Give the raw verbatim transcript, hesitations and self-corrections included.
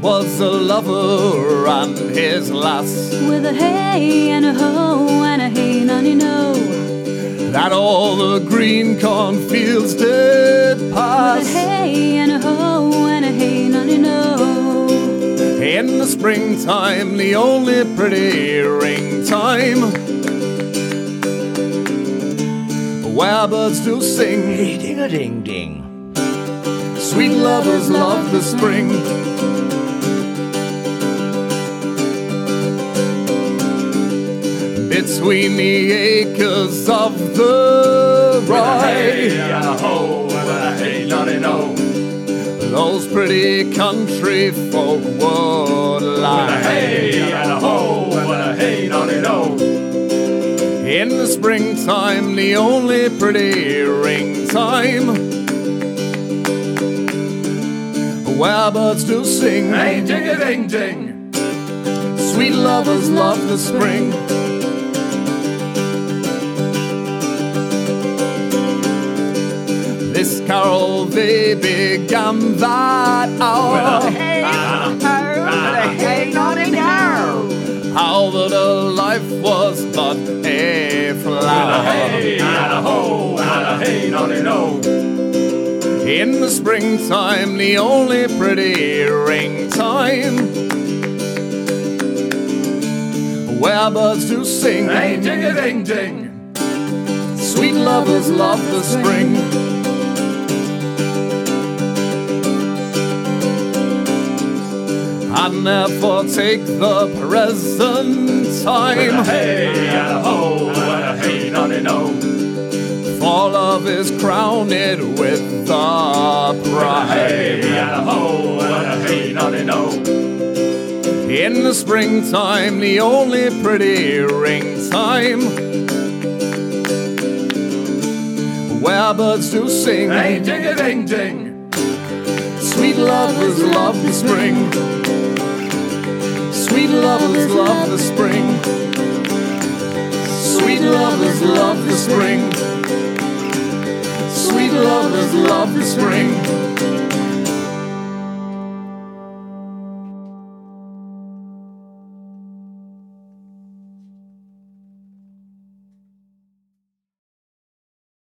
was a lover and his lass, with a hey and a ho and a hey nonny no, that all the green cornfields did pass. with a hey and a ho and a hey nonny no. In the springtime, the only pretty ring time, where birds do sing, Hey, ding-a-ding-ding. sweet lovers love the spring. Between the acres of the rye, Hey, and a ho, and a hey, nonny no. those pretty country folk would lie. Hey, and a ho, and a hey, nonny no. In the springtime, the only pretty ring time, where birds do sing, Hey, ding-a-ding-ding. sweet lovers love the spring. This carol they began that hour, Hey, and a hey, nonny no. how that a life was but a flower. Hey, and a ho, and a hey, nonny no. In the springtime, the only pretty ring time, where birds do sing, Hey, ding-a-ding-ding. sweet lovers love the spring. And therefore take the present time, Hey, and a ho, and a hey, nonny no. for love is crowned with the Hey, pride. and a ho, and a hey, nonny no. In the springtime, the only pretty ring time, where birds do sing, Hey, ding-a-ding-ding. sweet lovers love the spring. Sweet lovers love the spring. Sweet lovers love the spring. Sweet lovers love the spring.